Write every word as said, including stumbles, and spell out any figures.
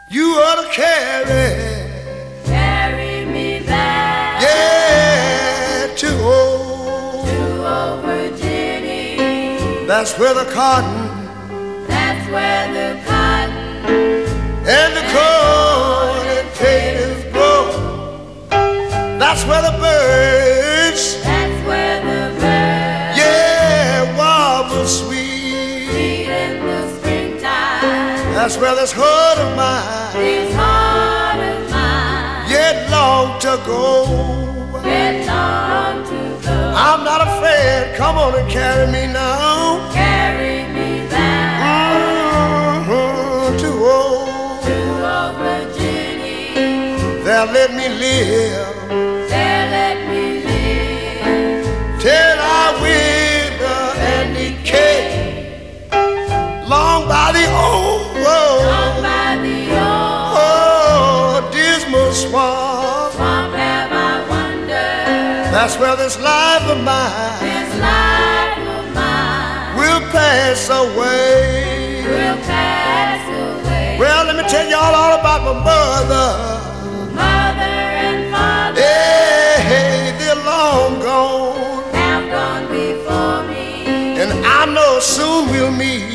You ought to carry, carry me back, yeah, to old, to old Virginia. That's where the cotton That's where the cotton and the corn and potatoes grow. That's where the birds, That's where the birds yeah, warble sweet. sing in the springtime. That's where this heart of mine, This heart of mine yet long to go. yet long to go. I'm not afraid, come on and carry me now. Carry me back Mhm, to old, to old Virginia. there let me live There let me live till I wither and decay. Long by the old road, long by the old oh, dismal swamp. swamp. Have I wondered That's where this life of mine this life of mine will pass away. will pass away. Well, let me tell y'all all about my mother. Mother and father Hey, hey, they're long gone, have gone before me. and I know soon we'll meet